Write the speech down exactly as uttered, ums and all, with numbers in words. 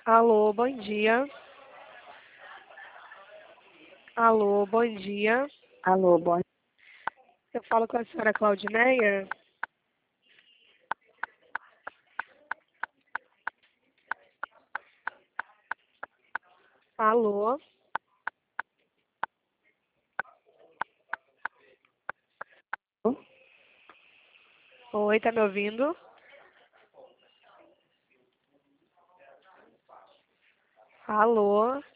Alô, bom dia. Alô, bom dia. Alô, bom Eu falo com a senhora Claudineia. Alô. dia. Oi, tá me ouvindo? Alô.